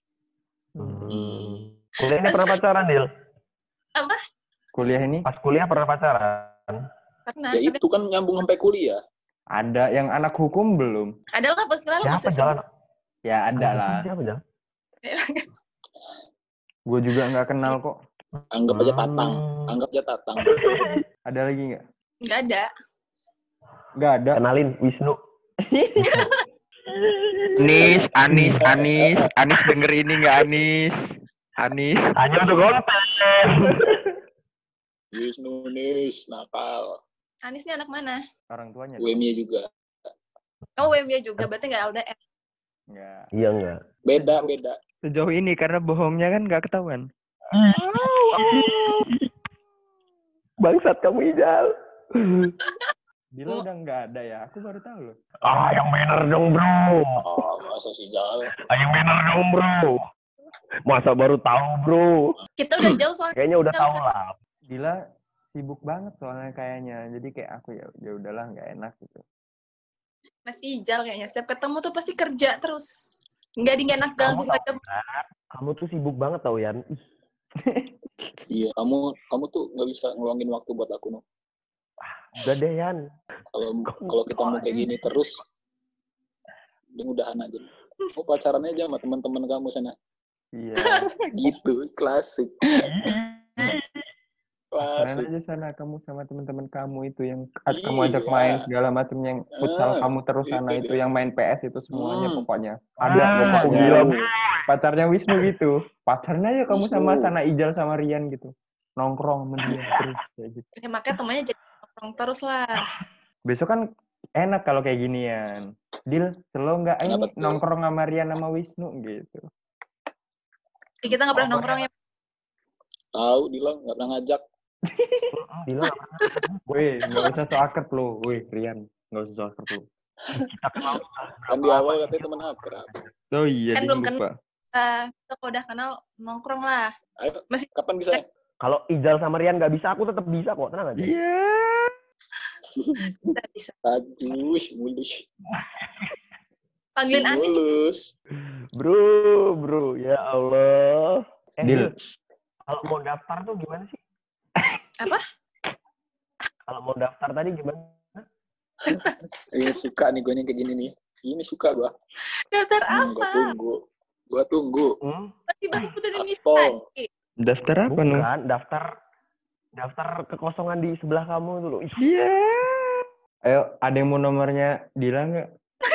Kuliahnya pernah pacaran, Dil? Apa? Kuliah ini Pas kuliah pernah pacaran? Karena Ya itu kan nyambung sampai kuliah. ada yang anak hukum belum? adalah pas sekolah Siapa masih jalan? Ya ada lah. Siapa jalan? Gue juga nggak kenal kok. Anggap aja Tatang. Anggap aja Tatang. Ada lagi nggak? nggak ada. Nggak ada. Kenalin, Wisnu. Anis denger ini nggak Anis? Hanya untuk konten. Wisnu Nis, nakal. Anis ini anak mana? Orang tuanya. UMY juga. Oh, WMY juga, berarti nggak LDR. Nggak. Iya enggak? Beda. Sejauh ini karena bohongnya kan nggak ketahuan. Bangsat kamu, Ijal. Bila udah nggak ada ya. Aku baru tahu loh. Yang bener dong, bro. Oh, masa sih Jal? Yang bener dong, bro. Masa baru tahu, bro? Kita udah jauh soalnya. Kayaknya udah tahu lah. Bila sibuk banget soalnya kayaknya. Jadi kayak aku ya udahlah nggak enak gitu. Mas Ijal kayaknya setiap ketemu tuh pasti kerja terus. Nggak enak ganggu. Kamu tuh sibuk banget tau, Yan. Iya, kamu tuh nggak bisa ngeluangin waktu buat aku, no. Udah deh, Yan. Kalau kita mau kayak gini terus, mending udahan aja. Oh, pacaran aja sama teman-teman kamu sana. Iya. Gitu, klasik. Main Klasik. aja sana kamu sama teman-teman kamu itu yang Iya. kamu ajak main segala macam yang futsal kamu terus sana itu itu dia. yang main PS itu semuanya pokoknya. Ada Gila, pokoknya. Bu. Pacarnya Wisnu gitu. Pacarnya ya kamu Wisnu. sama Sana Ijal sama Rian gitu. Nongkrong sama dia terus kayak gitu. Ya, makanya temannya jadi nongkrong terus lah. Besok kan enak kalau kayak ginian. Deal, selo nggak ini Kenapa tuh? nongkrong sama Rian sama Wisnu gitu. Ya, kita nggak pernah nongkrong ya. Tahu, Dila nggak pernah ngajak. Dila nggak pernah. Weh, nggak usah so akrab lo. Weh, Rian, nggak usah so akrab lo. Kita kenal. Kan di awal katanya teman akrab. Oh iya, Kan dia belum lupa. Kita kalau udah kenal nongkrong lah. Ayo, Masih kapan bisa? Kalau Ijal sama Rian nggak bisa, aku tetap bisa kok. Tenang aja. Iya. kita bisa. Aduh, mulus. Panggilin Anis. Mulus. Bro, ya Allah. Deal. Kalau mau daftar tuh gimana sih? Apa? Kalau mau daftar tadi gimana? Ini suka nih gue nih kayak gini nih. Ini suka gue. Daftar Gue apa? tunggu. Gue tunggu. Masih bahas Putri Indonesia Atau. lagi. Daftar apa nu? Bukan, daftar kekosongan di sebelah kamu dulu. Iya. Ayo, ada yang mau nomornya Dila nggak?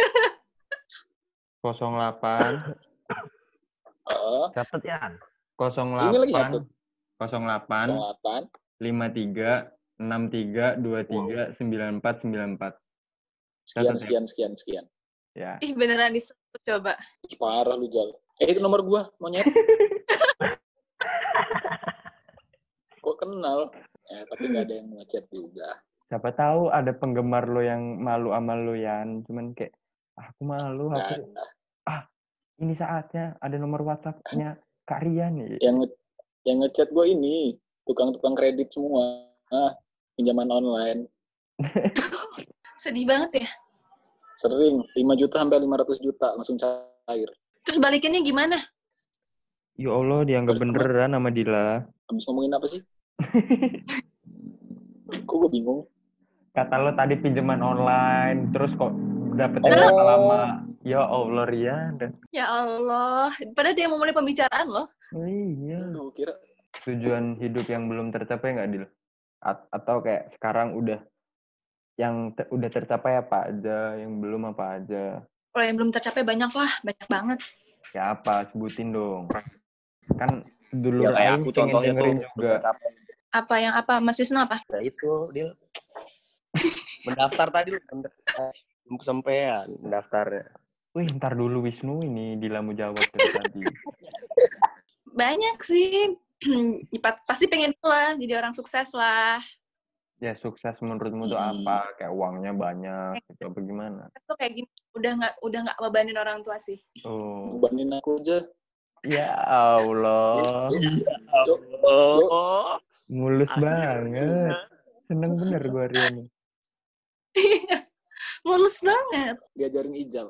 08 Catat ya. 08 Ini lagi nyatet. 08 8. 53 63 23 94 94. Sekian. Ya. Ih, beneran disebut coba. Parah lu, Jal. Itu nomor gue, monyet. Kok kenal? Tapi nggak ada yang ngechat juga. Siapa tahu ada penggemar lo yang malu sama lo Yan. Cuman kayak aku malu, Nggak aku ada. ini saatnya ada nomor WhatsApp-nya Kak Rian nih. Yang ngechat gue ini tukang-tukang kredit semua. Pinjaman online. Sedih banget ya. Sering 5 juta sampai 500 juta langsung cair. Terus balikinnya gimana? Ya Allah, dianggap beneran sama Dila. Habis ngomongin apa sih? Kok gue bingung? Kata lo tadi pinjaman online, terus kok dapetnya lama. Ya Allah, Rian. Ya Allah. Padahal dia mau mulai pembicaraan loh. Oh, iya. Gue kira Tujuan hidup yang belum tercapai nggak, Dil? Atau kayak sekarang udah yang udah tercapai apa aja, yang belum apa aja? Kalau yang belum tercapai banyak lah, banyak banget. Ya apa? Sebutin dong. Kan dulu Ya kayak aing aku pengen contohnya dengerin tuh juga. Apa yang apa? Mas Wisnu apa? Ya itu, Dil. Mendaftar tadi lu belum kesampaian mendaftarnya. Wih, ntar dulu Wisnu ini Dila mau jawab dari tadi. Banyak sih. Pasti pengen lah jadi orang sukses lah. Ya sukses menurutmu tuh apa? Kayak uangnya banyak atau bagaimana? Itu kayak gini udah nggak bebanin orang tua sih. Oh, bebanin aku aja. ya Allah, Oh, mulus banget. Seneng bener gue Rian. Mulus banget. Diajarin Ijal.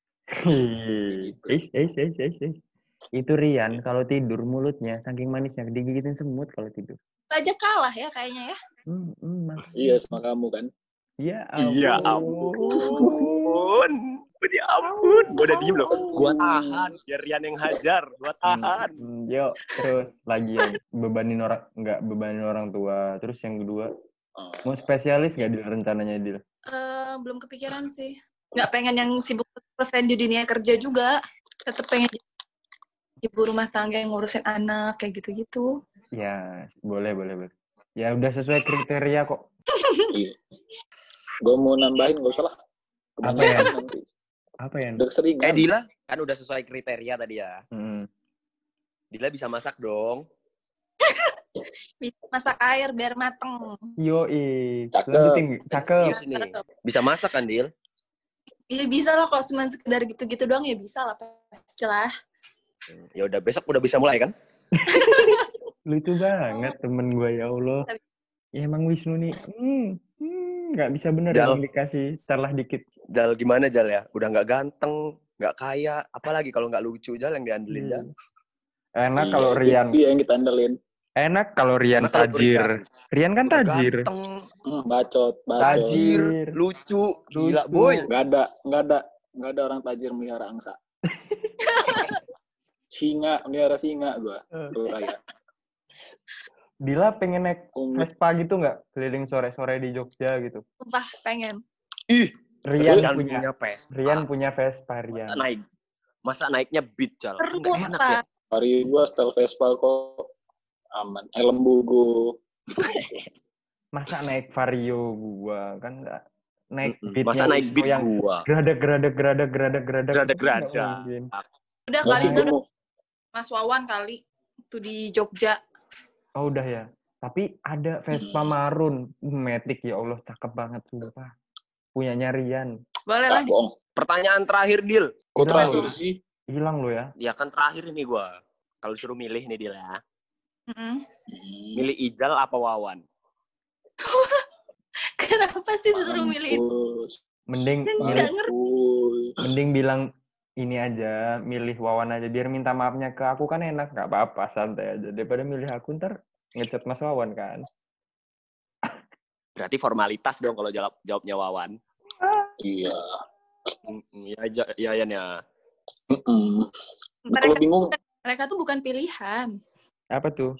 Itu Rian kalau tidur mulutnya saking manisnya digigitin semut kalau tidur. Aja kalah ya kayaknya ya. Iya sama kamu kan. Ya iya ampun. Ya ampun, gue udah diem loh. Gue tahan, biar Rian yang hajar. Gue tahan. Yuk, terus lagi yang bebanin orang tua. Terus yang kedua, mau spesialis nggak Dil rencananya Dil? Belum kepikiran sih. Nggak pengen yang sibuk persen di dunia kerja juga. Tetap pengen ibu rumah tangga yang ngurusin anak kayak gitu-gitu. Ya, boleh. Ya udah sesuai kriteria kok. Iya. Gue mau nambahin nggak usah lah. Apa ya? Nanti. Apa ya? Udah keseringan. Dila kan udah sesuai kriteria tadi ya. Hmm. Dila bisa masak dong. Bisa masak air biar mateng. Yoi. Cakep. Lanjutin, cakep. Serius nih. Bisa masak kan, Dil? Ya bisa lah kalau cuma sekedar gitu-gitu doang ya bisa lah pasti lah. Ya udah besok udah bisa mulai kan? Lucu banget temen gue ya Allah. Ya emang Wisnu nih, nggak bisa bener Jal. yang dikasih salah dikit. Jal gimana Jal ya? Udah nggak ganteng, nggak kaya, apalagi kalau nggak lucu Jal yang diandelin Jal. Enak kalau Rian. Iya yang kita andelin. Enak kalau Rian Enak kalau tajir. Rian kan Udah tajir. ganteng, Bacot. tajir, lucu, gila boy. Nggak ada orang tajir melihara angsa. Melihara singa gua. Bro kaya. Dila pengen naik Vespa gitu nggak? Keliling sore-sore di Jogja gitu. Sumpah, pengen. Ih, Rian Rian punya Vespa. Rian punya Vespa, Rian. Masa naiknya Beat, Jal. Kan nggak enak ya. Hari gua setel Vespa kok aman. Helm bugo. Masa naik Vario gua kan nggak naik Beat. Masa naik Beat yang gua. Geradak. Gerada. Udah Nggak kali sih, itu gua mau. Mas Wawan kali itu di Jogja. Oh udah ya. Tapi ada Vespa Marun, Matic, ya Allah cakep banget sumpah. Punyanya Rian. Boleh lah. Bohong. Pertanyaan terakhir, Dil. Kok Hilang terakhir loh. sih? Hilang lo ya. Ya kan terakhir ini gua. Kalau suruh milih nih, Dil ya. Milih. Milih Ijal apa Wawan? Kenapa sih disuruh milih itu? Mending bilang ini aja, milih Wawan aja biar minta maafnya ke aku kan enak, nggak apa-apa, santai aja. Daripada milih aku ntar ngechat Mas Wawan kan. Berarti formalitas dong kalau jawabnya Wawan. Iya. Iya, Yan ya. Mereka tuh bukan pilihan. Apa tuh?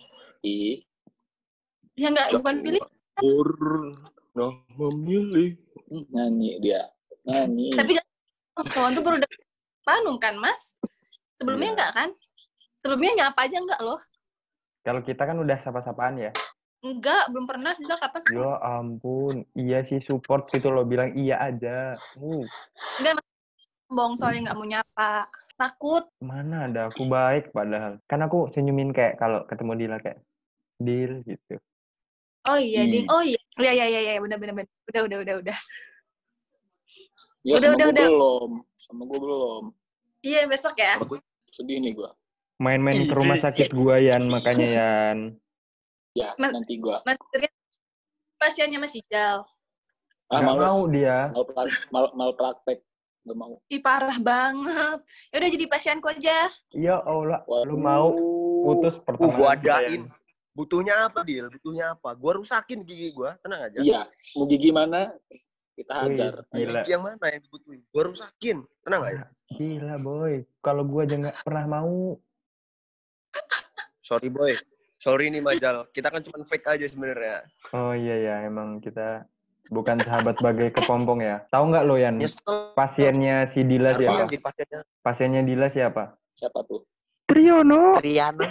Ya nggak, bukan pilihan. Nah, memilih. Nyanyi dia. Nyanyi. Tapi Wawan tuh baru Panung kan, Mas? Sebelumnya enggak kan? Sebelumnya nyapa aja enggak loh? Kalau kita kan udah sapa-sapaan ya? Enggak, belum pernah. Udah kapan sih? Ya ampun. Iya sih, support gitu loh. Bilang iya aja. Enggak, bohong soalnya nggak mau nyapa. Takut. Mana ada, aku baik padahal. Kan aku senyumin kayak kalau ketemu Dila kayak, Dil gitu. Oh iya, Ding. Oh iya. Iya. Bener. Udah. Ya, udah. Sama gue belum. Iya, besok ya. Sedih nih gue. Main-main ke rumah sakit gua, Yan. Makanya, Yan. Ya, nanti gue. Mas pasiennya Mas Ijal. Nggak mau dia. Malpraktek. Nggak mau. Ih, parah banget. Ya udah jadi pasienku aja. Ya Allah. Lu mau putus pertama. Gua adain. Butuhnya apa, Dil? Butuhnya apa? Gua rusakin gigi gua. Tenang aja. Iya. Mau gigi mana? Kita hajar. Gigi yang mana yang dibutuhin? Gua rusakin. Tenang aja. Gila, boy. Kalau gua aja nggak pernah mau. Sorry, boy. Sorry nih, Majal. Kita kan cuma fake aja sebenarnya. Oh iya ya, emang kita bukan sahabat bagai kepompong ya. Tahu nggak lo, Yan? Pasiennya si Dila siapa? Pasiennya Dila siapa? Siapa tuh? Triana. Triana.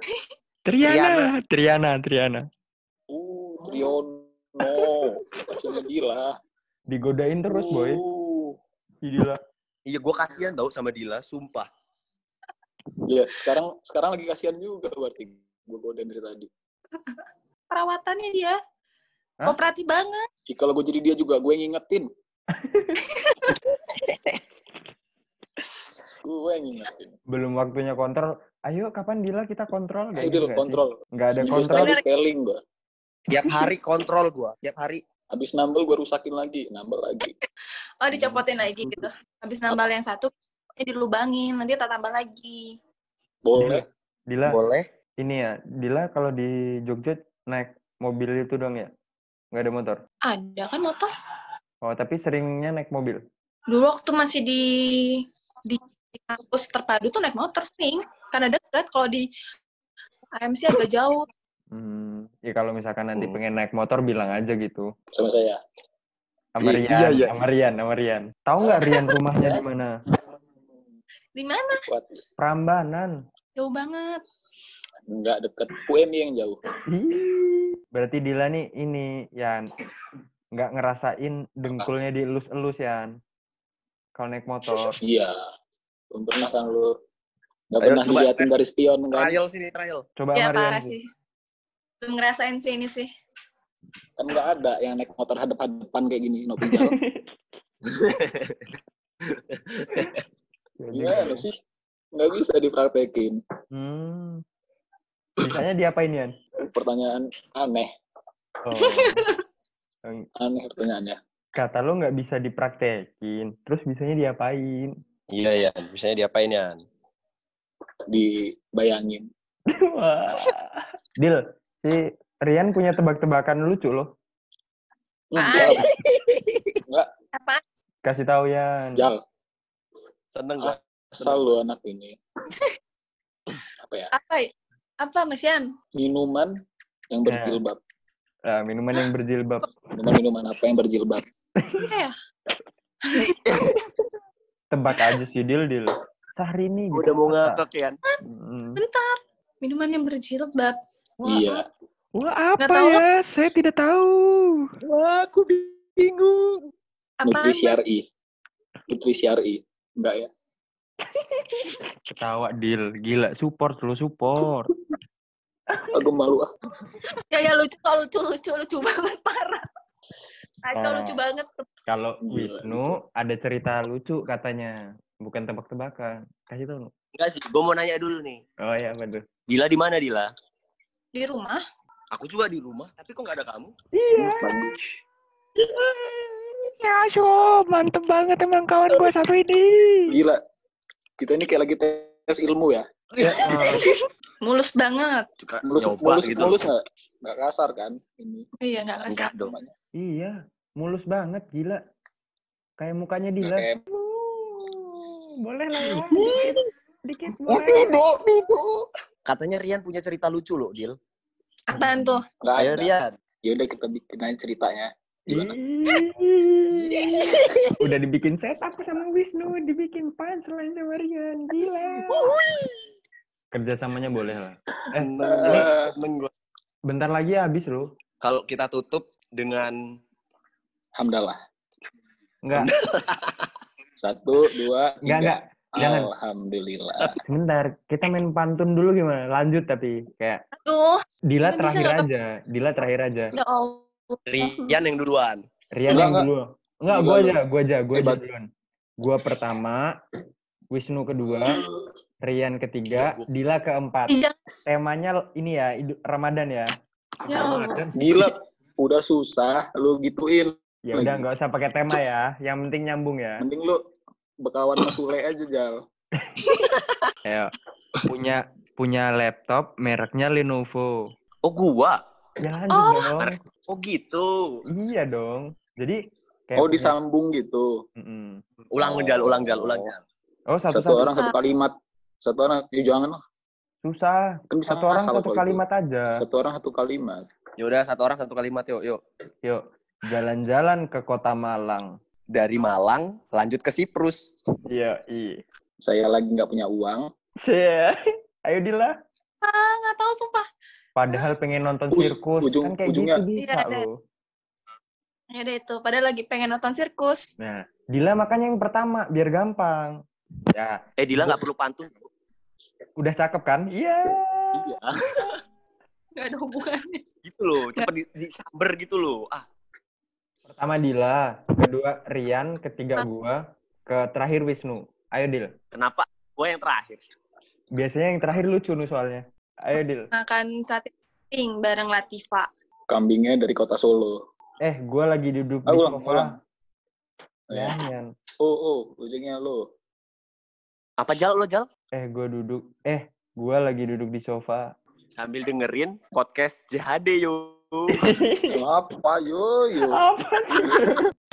Pasiennya Dila. Digodain terus, boy. Si Dila. Iya, gue kasihan tau sama Dila, sumpah. Iya, sekarang lagi kasihan juga berarti. Gue godain dari tadi. Perawatannya dia. Kooperatif banget. Kalau gue jadi dia juga, gue ngingetin. Belum waktunya kontrol. Ayo, kapan Dila kita kontrol? Ayo Dila, kontrol. Nggak ada kontrol. Spelling gue. Tiap hari kontrol gue. Tiap hari. Habis nambel, gue rusakin lagi. Nambel lagi. Oh, dicopotin lagi gitu. Habis nambal yang satu, dilubangin. Nanti tak tambah lagi. Boleh. Dila. Boleh. Ini ya, Dila kalau di Jogja naik mobil itu dong ya? Nggak ada motor? Ada kan motor. Oh, tapi seringnya naik mobil? Dulu waktu masih di kampus terpadu tuh naik motor sering. Karena dekat, kalau di AMC agak jauh. Ya kalau misalkan nanti pengen naik motor, bilang aja gitu. Sama saya. Sama Rian. Tahu nggak Rian rumahnya di mana? Di mana? Prambanan. Jauh banget. Enggak deket. UMI yang jauh. Berarti Dila nih ini, Yan. Nggak ngerasain dengkulnya dielus-elus, Yan. Kalau naik motor. Iya. Belum pernah kan lu. Nggak pernah diliatin dari spion kan. Trial. Coba ya, Marian. parah sih. Belum ngerasain sih ini sih. Kan nggak ada yang naik motor hadap-hadapan kayak gini. Nopi jauh. Gimana sih? Nggak bisa dipraktekin. Bisanya diapain, Yan? Pertanyaan aneh. Aneh pertanyaannya. Kata lo nggak bisa dipraktekin, terus bisanya diapain? Iya, bisanya diapain, Yan? Dibayangin. Wah. Dil, si Rian punya tebak-tebakan lucu loh. Enggak, Apa? Kasih tahu Yan. Jal. Seneng gua. Asal lu anak ini. Apa ya? Apa Mas Yan? Minuman yang berjilbab. Minuman yang berjilbab. Minuman apa yang berjilbab? Apa ya? Tebak aja sih Dil. Sehari ini. Gua udah mau ngakak ya. Bentar. Minuman yang berjilbab. Iya. Wah, Nggak apa tahu. ya? Saya tidak tahu. Wah, aku bingung. Apaan, Nutrisi Mas? RI. Nutrisi RI. Enggak ya? Ketawa Dil. Gila, support. Aku malu ah. Ya lucu banget parah. Aco lucu banget. Kalau Gila, Wisnu ada cerita lucu katanya. Bukan tebak-tebakan. Kasih tahu. Enggak sih, gua mau nanya dulu nih. Oh iya, apa tuh? Dila di mana, Dila? Di rumah. Aku juga di rumah, tapi kok nggak ada kamu? Iya. Ya, mantep banget emang kawan gue satu ini. Gila. Kita ini kayak lagi tes ilmu ya. Mulus banget. Suka Mulus nyoba gitu. nggak? Nggak kasar kan? Ini. Iya, nggak Enggak kasar. dong. namanya. Iya, mulus banget gila. Kayak mukanya Dila. Kayak Boleh lah ya. Dikit boleh. Katanya Rian punya cerita lucu loh, Dil. Apaan tuh? nggak Ayo ada. Rian. Ya udah kita bikin aja ceritanya. Gimana? Udah dibikin setup sama Wisnu, dibikin punchline sama Rian. Gila. Kerjasamanya boleh lah. Seneng gua. Bentar lagi habis loh. Kalau kita tutup dengan Hamdalah. Enggak, 1, 2, 3. enggak. Jangan. Alhamdulillah. Sebentar, kita main pantun dulu gimana? Lanjut tapi kayak Aduh, Dila Nggak bisa, terakhir nggak aja. Dila terakhir aja. ya Allah. Rian yang duluan. Rian Enggak, yang dulu. Enggak, Dila gua lu. aja Hebat. duluan. Gua pertama, Wisnu kedua, Rian ketiga, Dila keempat. Ih, jangan. Temanya ini ya, Ramadan ya. Ya Allah. Gila. Udah susah lu gituin. Ya udah nggak usah pakai tema ya, yang penting nyambung ya. Mending lu bekawan sama Sule aja, Jal. Ayo. Punya laptop mereknya Lenovo. Oh, gua. Ya lanjut dong. Oh, gitu. Iya dong. Jadi kayak Oh, disambung gitu. Mm-mm. Ulang Jal. Oh, Satu satu-satu. orang satu kalimat. Satu orang, ya jangan lah. Susah. Kan bisa Satu orang ngasal satu kok kalimat aja. Satu orang satu kalimat. Yaudah, satu orang satu kalimat yuk. Yuk, jalan-jalan ke kota Malang. Dari Malang, lanjut ke Siprus. Iya. Saya lagi nggak punya uang. Ayo Dila. Nggak tahu sumpah. Padahal pengen nonton sirkus. Kan kayak ujungnya. gitu bisa Iya, ada. loh. Ya udah itu. Padahal lagi pengen nonton sirkus. Nah, Dila makanya yang pertama, biar gampang. Ya, Dila nggak perlu pantun. udah cakep kan? Iya. Iya. Nggak ada hubungannya. Gitu loh, cepet disamber gitu loh. Pertama Dila, kedua Rian, ketiga gua, terakhir Wisnu. Ayo Dil. Kenapa gue yang terakhir? Biasanya yang terakhir lucu nih soalnya. Ayo Dil. Makan sate kambing bareng Latifa. Kambingnya dari kota Solo. Gua lagi duduk di Ulang. sofa. Ya. Jangan. Ujungnya lo. Apa Jal? Gua lagi duduk di sofa. Sambil dengerin podcast JHD yo. Apa yo? Apa sih?